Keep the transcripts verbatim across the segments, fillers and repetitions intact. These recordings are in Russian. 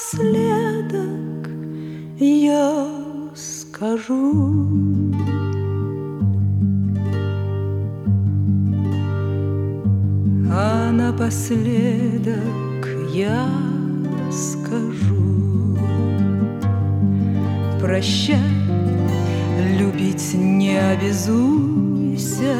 напоследок я скажу. А напоследок я скажу: прощай, любить не обязуйся.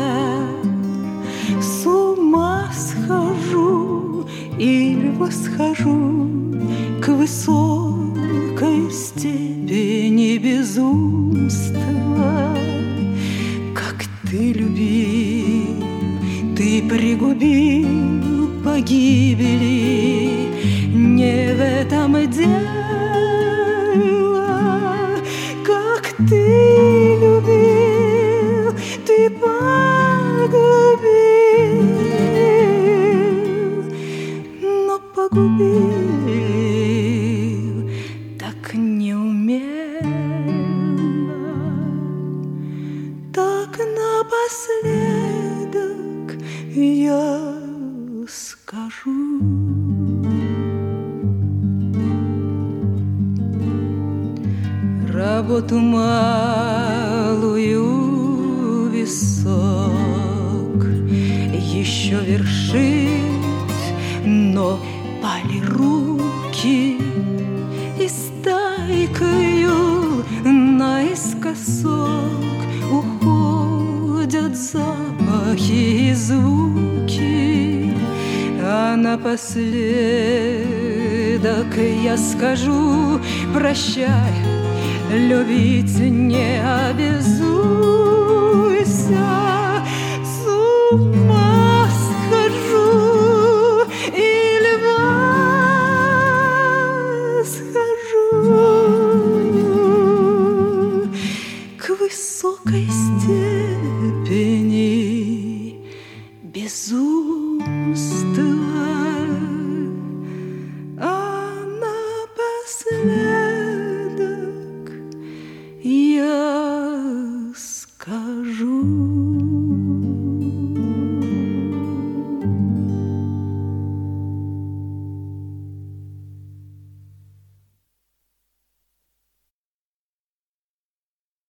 С ума схожу или восхожу к высокой степени безумства. Как ты любил, ты пригубил погибели, не в этом дело. Как ты любил, ты погубил, но погубил так неумело, так напоследок я скажу. Работу малую висок еще вершить, но пали руки, и стайкою наискосок уходят запахи и звуки. А напоследок я скажу: прощай, любить не обязуйся. С ума схожу или восхожу к высокой степени безумства. А напоследок